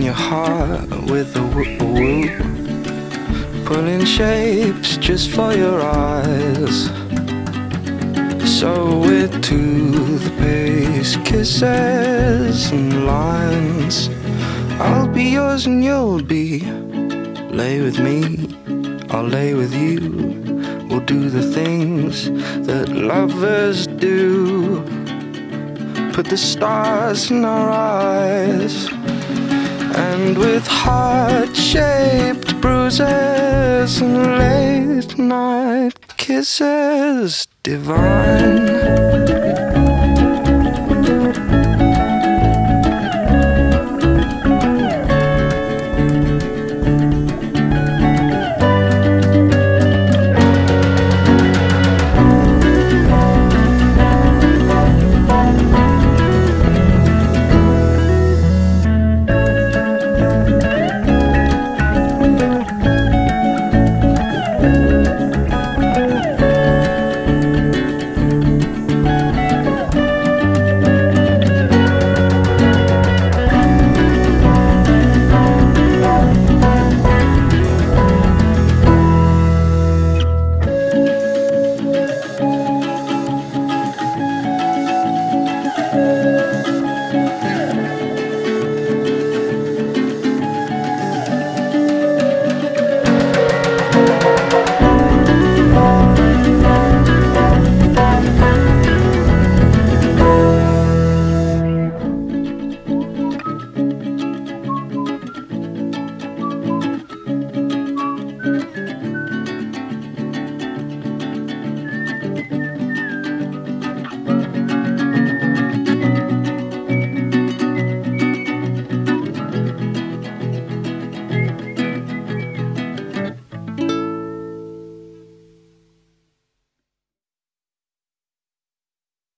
your heart with a woo-woo, pulling shapes just for your eyes. So we're to the pace, kisses and lines. I'll be yours and you'll be. Lay with me, I'll lay with you. We'll do the things that lovers do. Put the stars in our eyes, and with heart-shaped bruises and late night kisses divine.